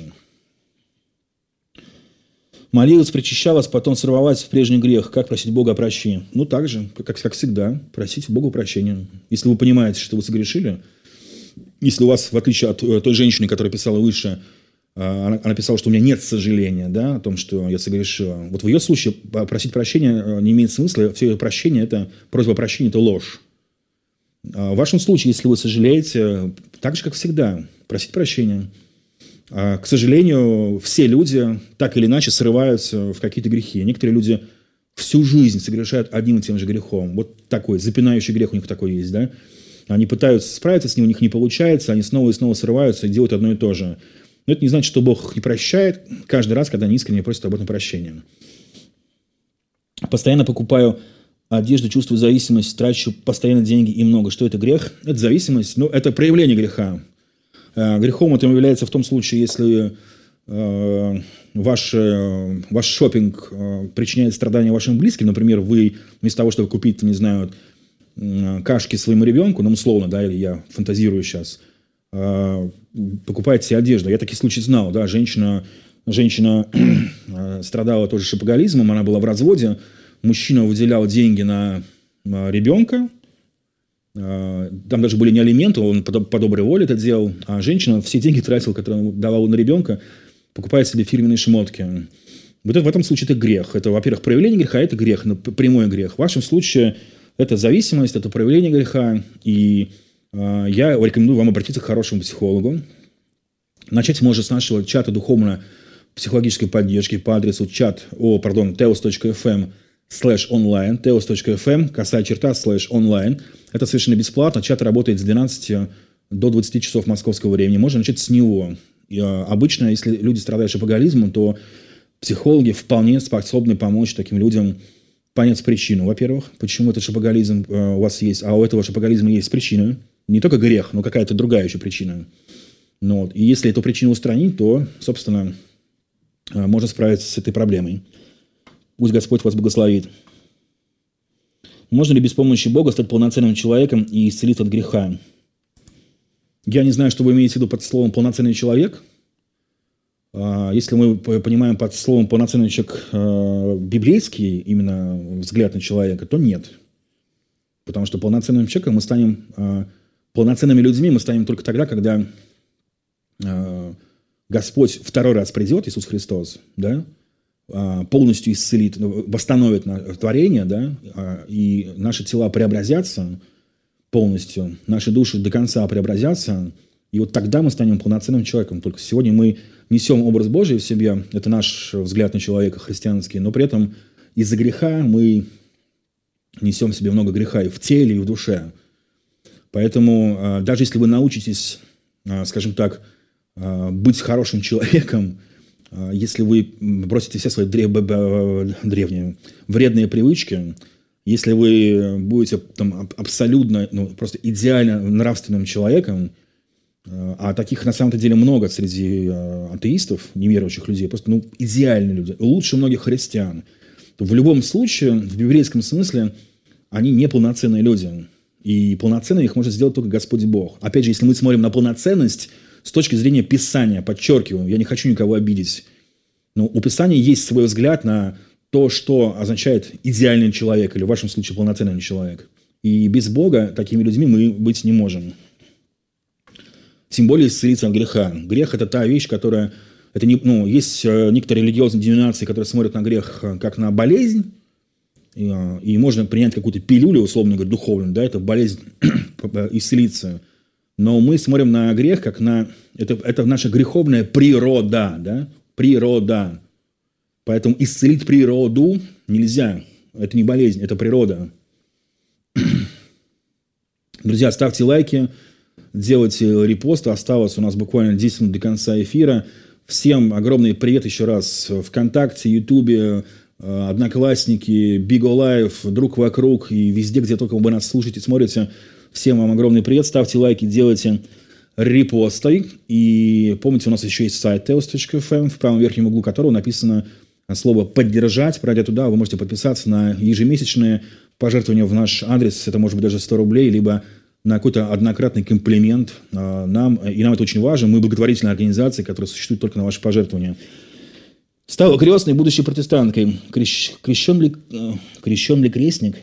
Молилась, причащалась, потом сорвалась в прежний грех. Как просить Бога о прощении? Ну, так же, как, как всегда, просить Бога прощения. Если вы понимаете, что вы согрешили, если у вас, в отличие от той женщины, которая писала выше, она, она писала, что у меня нет сожаления, да, о том, что я согрешила. Вот в ее случае просить прощения не имеет смысла. Все ее прощение, это просьба о прощении, это ложь. В вашем случае, если вы сожалеете, так же, как всегда, просить прощения. К сожалению, все люди так или иначе срываются в какие-то грехи. Некоторые люди всю жизнь совершают одним и тем же грехом. Вот такой, запинающий грех у них такой есть, да. Они пытаются справиться с ним, у них не получается, они снова и снова срываются и делают одно и то же. Но это не значит, что Бог их не прощает каждый раз, когда они искренне просят об этом прощения. Постоянно покупаю одежду, чувствую зависимость, трачу постоянно деньги и много. Что это грех? Это зависимость, ну, это проявление греха. Грехом это является в том случае, если э, ваш, э, ваш шопинг э, причиняет страдания вашим близким. Например, вы вместо того, чтобы купить, не знаю, э, кашки своему ребенку, ну, условно, да, или я фантазирую сейчас, э, покупаете себе одежду. Я такие случаи знал, да, женщина, женщина э, страдала тоже шопоголизмом, она была в разводе, мужчина выделял деньги на, на ребенка. Там даже были не алименты, он по, по доброй воле это делал, а женщина все деньги тратила, которые он давал на ребенка, покупая себе фирменные шмотки. Вот это, в этом случае это грех. Это, во-первых, проявление греха, это грех, прямой грех. В вашем случае это зависимость, это проявление греха. И э, я рекомендую вам обратиться к хорошему психологу. Начать можно с нашего чата духовно-психологической поддержки по адресу чат, о, пардон, теос точка эф эм слэш онлайн, теос точка эф эм, косая черта, слэш онлайн. Это совершенно бесплатно. Чат работает с двенадцати до двадцати часов московского времени. Можно начать с него. И, а, обычно, если люди страдают шопоголизмом, то психологи вполне способны помочь таким людям понять причину. Во-первых, почему этот шопоголизм а, у вас есть, а у этого шопоголизма есть причина. Не только грех, но какая-то другая еще причина. Ну, вот. И если эту причину устранить, то, собственно, а, можно справиться с этой проблемой. Пусть Господь вас благословит. Можно ли без помощи Бога стать полноценным человеком и исцелиться от греха? Я не знаю, что вы имеете в виду под словом «полноценный человек». Если мы понимаем под словом «полноценный человек» библейский именно взгляд на человека, то нет. Потому что полноценным человеком мы станем, полноценными людьми мы станем только тогда, когда Господь второй раз придет, Иисус Христос, да, полностью исцелит, восстановит творение, да, и наши тела преобразятся полностью, наши души до конца преобразятся, и вот тогда мы станем полноценным человеком. Только сегодня мы несем образ Божий в себе, это наш взгляд на человека христианский, но при этом из-за греха мы несем в себе много греха и в теле, и в душе. Поэтому даже если вы научитесь, скажем так, быть хорошим человеком, если вы бросите все свои древ... древние вредные привычки, если вы будете там, абсолютно, ну, просто идеально нравственным человеком, а таких на самом деле много среди атеистов, неверующих людей, просто ну, идеальные люди, лучше многих христиан, то в любом случае, в библейском смысле, они неполноценные люди. И полноценными их может сделать только Господь Бог. Опять же, если мы смотрим на полноценность с точки зрения Писания, подчеркиваю, я не хочу никого обидеть, но у Писания есть свой взгляд на то, что означает идеальный человек, или в вашем случае полноценный человек. И без Бога такими людьми мы быть не можем. Тем более исцелиться от греха. Грех – это та вещь, которая… Это не, ну, есть некоторые религиозные деноминации, которые смотрят на грех как на болезнь, и, и можно принять какую-то пилюлю, условно говоря, духовную, да, это болезнь, исцелиться. Но мы смотрим на грех как на… Это, это наша греховная природа, да, природа. Поэтому исцелить природу нельзя. Это не болезнь, это природа. Друзья, ставьте лайки, делайте репосты. Осталось у нас буквально десять минут до конца эфира. Всем огромный привет еще раз. ВКонтакте, Ютубе, Одноклассники, Биголайв, Друг вокруг и везде, где только вы нас слушаете, смотрите. Всем вам огромный привет. Ставьте лайки, делайте репосты. И помните, у нас еще есть сайт теос точка эф эм, в правом верхнем углу которого написано слово «поддержать». Пройдя туда, вы можете подписаться на ежемесячные пожертвования в наш адрес. Это может быть даже сто рублей, либо на какой-то однократный комплимент нам. И нам это очень важно. Мы благотворительная организация, которая существует только на ваши пожертвования. Стала крестной, будущей протестанткой. Крещ... Крещен ли... Крещен ли крестник?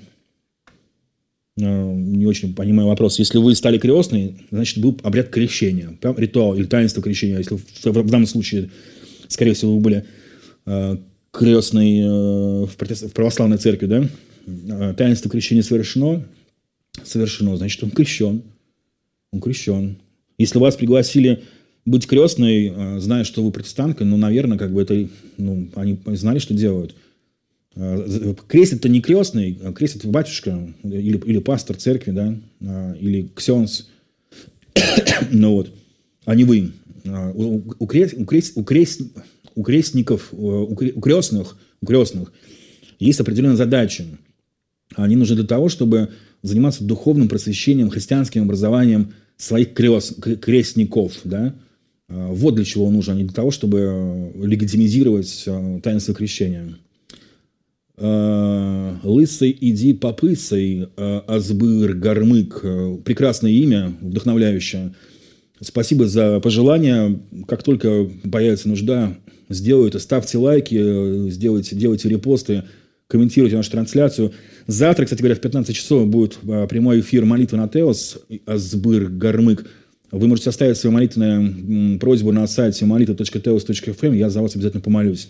Не очень понимаю вопрос. Если вы стали крестной, значит, был обряд крещения. Ритуал или таинство крещения. Если в данном случае, скорее всего, вы были крестной в православной церкви, да? Таинство крещения совершено. Совершено, значит, он крещен. Он крещен. Если вас пригласили быть крестной, зная, что вы протестантка, ну, наверное, как бы это, ну, они знали, что делают. Крестит-то не крестный, а крестит батюшка или, или пастор церкви, да, или ксенс, ну вот, а не вы. У, у, крест, у, крест, у, крест, у крестников, у крестных, у крестных есть определенная задача. Они нужны для того, чтобы заниматься духовным просвещением, христианским образованием своих крест, крестников, да. Вот для чего он нужен, а не для того, чтобы легитимизировать таинство крещения. Лысый, иди попысай, Азбыр Гармык. Прекрасное имя, вдохновляющее. Спасибо за пожелания. Как только появится нужда, сделаю это. Ставьте лайки, сделайте, делайте репосты, комментируйте нашу трансляцию. Завтра, кстати говоря, в пятнадцать часов будет прямой эфир молитвы на Теос, Азбыр Гармык. Вы можете оставить свою молитвенную просьбу на сайте молитва точка теос точка эф эм. Я за вас обязательно помолюсь.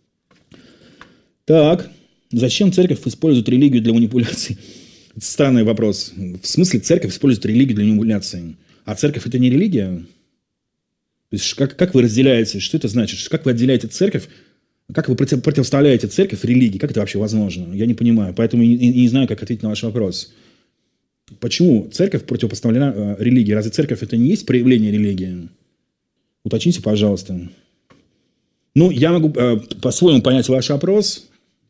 Так. Зачем церковь использует религию для манипуляций? Это странный вопрос. В смысле церковь использует религию для манипуляций? А церковь – это не религия? То есть как, как вы разделяете? Что это значит? Как вы отделяете церковь? Как вы против, противоставляете церковь религии? Как это вообще возможно? Я не понимаю. Поэтому не, не знаю, как ответить на ваш вопрос. Почему церковь противопоставлена э, религии? Разве церковь – это не есть проявление религии? Уточните, пожалуйста. Ну, я могу э, по-своему понять ваш вопрос.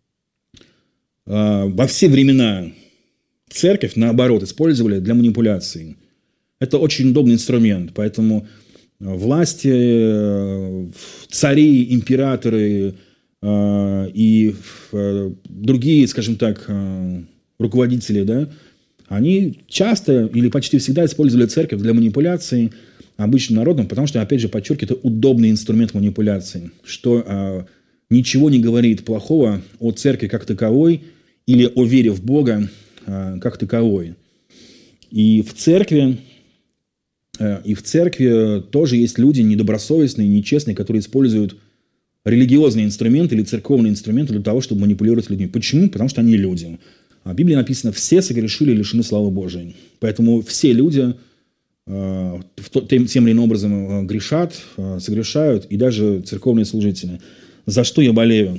Во все времена церковь, наоборот, использовали для манипуляций. Это очень удобный инструмент. Поэтому власти, цари, императоры и другие, скажем так, руководители, да, они часто или почти всегда использовали церковь для манипуляций обычным народом, потому что, опять же, подчеркиваю, это удобный инструмент манипуляции, что ничего не говорит плохого о церкви как таковой или о вере в Бога а, как таковой. И в церкви, а, и в церкви тоже есть люди недобросовестные, нечестные, которые используют религиозные инструменты или церковные инструменты для того, чтобы манипулировать людьми. Почему? Потому что они люди. А в Библии написано: все согрешили и лишены славы Божией. Поэтому все люди а, тем, тем или иным образом грешат, а, согрешают, и даже церковные служители. За что я болею?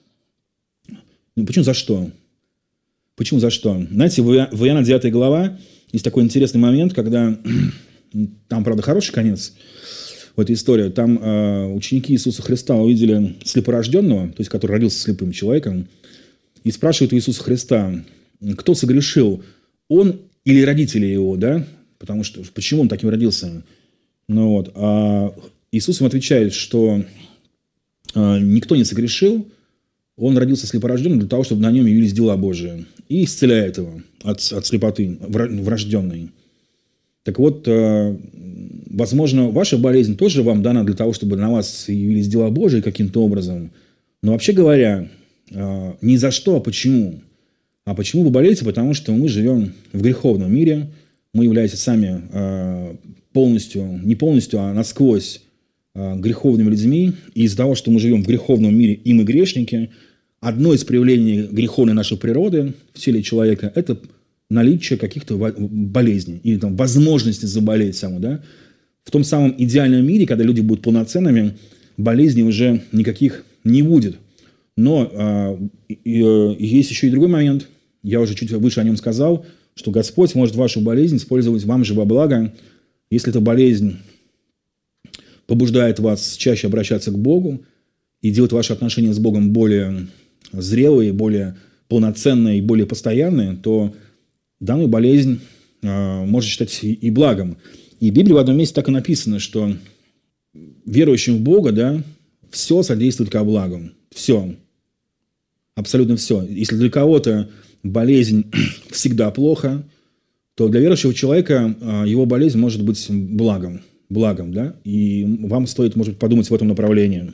Ну, почему за что? Почему за что? Знаете, в Иоанна девятая глава есть такой интересный момент, когда там, правда, хороший конец в этой истории. Там э, ученики Иисуса Христа увидели слепорожденного, то есть который родился слепым человеком, и спрашивают у Иисуса Христа, кто согрешил, он или родители его, да? Потому что почему он таким родился? Ну, вот. А Иисус им отвечает, что никто не согрешил, он родился слепорожденным для того, чтобы на нем явились дела Божии. И исцеляет его от, от слепоты врожденной. Так вот, возможно, ваша болезнь тоже вам дана для того, чтобы на вас явились дела Божии каким-то образом. Но вообще говоря, не за что, а почему. А почему вы болеете? Потому что мы живем в греховном мире. Мы являемся сами полностью, не полностью, а насквозь греховными людьми, и из-за того, что мы живем в греховном мире, и мы грешники, одно из проявлений греховной нашей природы в теле человека – это наличие каких-то болезней или там, возможности заболеть само, да? В том самом идеальном мире, когда люди будут полноценными, болезней уже никаких не будет. Но а, и, и, есть еще и другой момент, я уже чуть выше о нем сказал, что Господь может вашу болезнь использовать вам же во благо, если эта болезнь побуждает вас чаще обращаться к Богу и делать ваши отношения с Богом более зрелые, более полноценные и более постоянные, то данную болезнь э, можно считать и, и благом. И в Библии в одном месте так и написано, что верующим в Бога, да, все содействует ко благу. Все. Абсолютно все. Если для кого-то болезнь всегда плохо, то для верующего человека э, его болезнь может быть благом. благом, да, и вам стоит, может быть, подумать в этом направлении.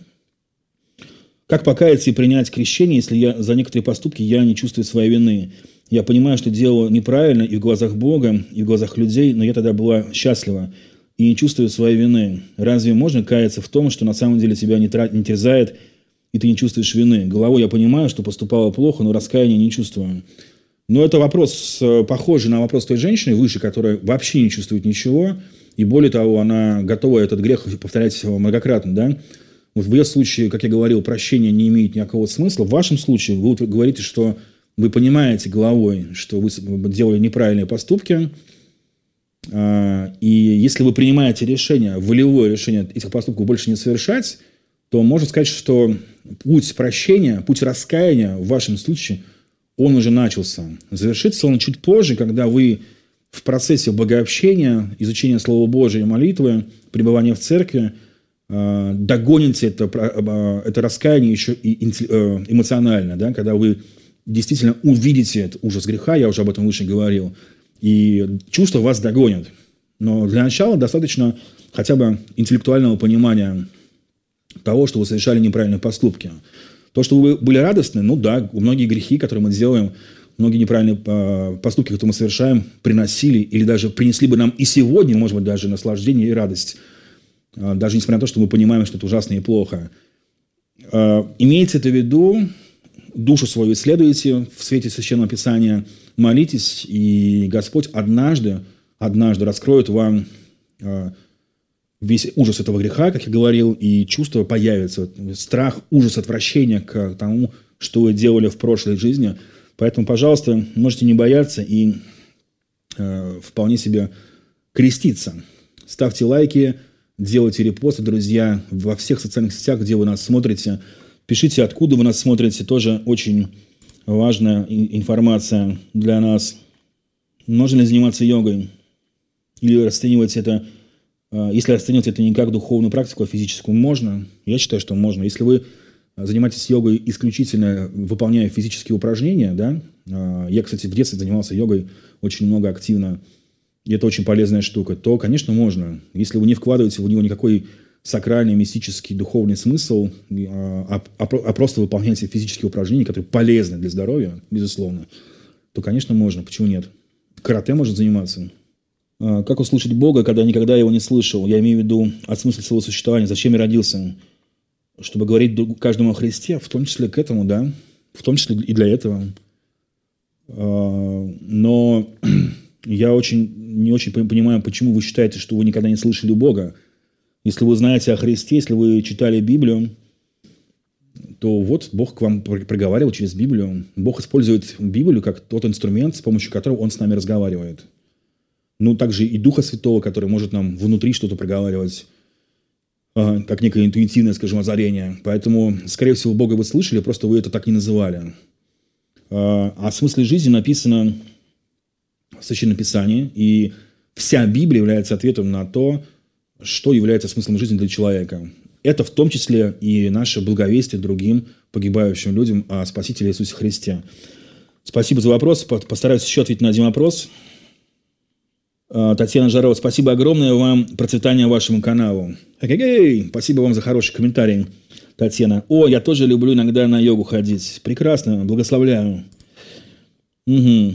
Как покаяться и принять крещение, если я за некоторые поступки я не чувствую своей вины? Я понимаю, что делаю неправильно и в глазах Бога, и в глазах людей, но я тогда была счастлива и не чувствую своей вины. Разве можно каяться в том, что на самом деле тебя не, тра- не терзает, и ты не чувствуешь вины? Головой я понимаю, что поступала плохо, но раскаяния не чувствую. Но это вопрос, похожий на вопрос той женщины выше, которая вообще не чувствует ничего, и более того, она готова этот грех повторять многократно, да? Вот в ее случае, как я говорил, прощение не имеет никакого смысла. В вашем случае вы говорите, что вы понимаете головой, что вы делали неправильные поступки. И если вы принимаете решение, волевое решение этих поступков больше не совершать, то можно сказать, что путь прощения, путь раскаяния в вашем случае, он уже начался. Завершится он чуть позже, когда вы в процессе богообщения, изучения Слова Божия, молитвы, пребывания в церкви догоните это, это раскаяние еще и эмоционально, да, когда вы действительно увидите этот ужас греха, я уже об этом выше говорил, и чувства вас догонят. Но для начала достаточно хотя бы интеллектуального понимания того, что вы совершали неправильные поступки. То, что вы были радостны, ну да, многие грехи, которые мы делаем, многие неправильные поступки, которые мы совершаем, приносили или даже принесли бы нам и сегодня, может быть, даже наслаждение и радость. Даже несмотря на то, что мы понимаем, что это ужасно и плохо. Имейте это в виду, душу свою исследуйте в свете Священного Писания, молитесь, и Господь однажды, однажды раскроет вам весь ужас этого греха, как я говорил, и чувство появится, страх, ужас, отвращение к тому, что вы делали в прошлой жизни. Поэтому, пожалуйста, можете не бояться и э, вполне себе креститься. Ставьте лайки, делайте репосты, друзья, во всех социальных сетях, где вы нас смотрите. Пишите, откуда вы нас смотрите, тоже очень важная информация для нас. Можно ли заниматься йогой? Или расценивать это, если расценивать это не как духовную практику, а физическую, можно? Я считаю, что можно. Если вы занимаетесь йогой исключительно выполняя физические упражнения, да, я, кстати, в детстве занимался йогой очень много активно, и это очень полезная штука, то, конечно, можно. Если вы не вкладываете в него никакой сакральный, мистический, духовный смысл, а, а, а просто выполняете физические упражнения, которые полезны для здоровья, безусловно, то, конечно, можно. Почему нет? Карате может заниматься. Как услышать Бога, когда я никогда его не слышал? Я имею в виду от смысла своего существования. Зачем я родился? Чтобы говорить каждому о Христе, в том числе к этому, да? В том числе и для этого. Но я очень, не очень понимаю, почему вы считаете, что вы никогда не слышали Бога. Если вы знаете о Христе, если вы читали Библию, то вот Бог к вам проговаривал через Библию. Бог использует Библию как тот инструмент, с помощью которого Он с нами разговаривает. Ну, также и Духа Святого, который может нам внутри что-то проговаривать, как некое интуитивное, скажем, озарение. Поэтому, скорее всего, Бога вы слышали, просто вы это так не называли. А о смысле жизни написано в Священном Писании, и вся Библия является ответом на то, что является смыслом жизни для человека. Это в том числе и наше благовестие другим погибающим людям о Спасителе Иисусе Христе. Спасибо за вопрос. Постараюсь еще ответить на один вопрос. Татьяна Жарова, спасибо огромное вам, процветания вашему каналу. Эй-эй-эй! Спасибо вам за хороший комментарий, Татьяна. О, я тоже люблю иногда на йогу ходить. Прекрасно, благословляю. Угу.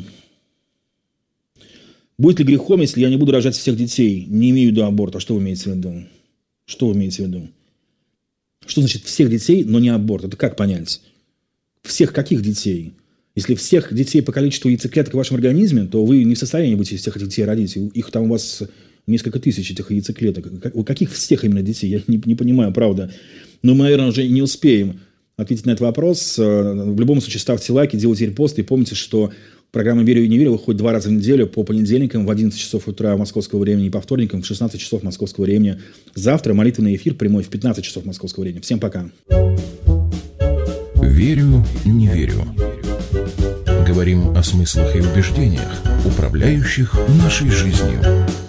Будет ли грехом, если я не буду рожать всех детей? Не имею в виду аборт. А что вы имеете в виду? Что вы имеете в виду? Что значит всех детей, но не аборт? Это как понять? Всех каких детей? Если всех детей по количеству яйцеклеток в вашем организме, то вы не в состоянии будете всех этих детей родить. Их там у вас несколько тысяч, этих яйцеклеток. У каких всех именно детей? Я не, не понимаю, правда. Но мы, наверное, уже не успеем ответить на этот вопрос. В любом случае, ставьте лайки, делайте репосты. И помните, что программа «Верю и не верю» выходит два раза в неделю по понедельникам в одиннадцать часов утра московского времени и по вторникам в шестнадцать часов московского времени. Завтра молитвенный эфир прямой в пятнадцать часов московского времени. Всем пока. Верю, не верю. Говорим о смыслах и убеждениях, управляющих нашей жизнью.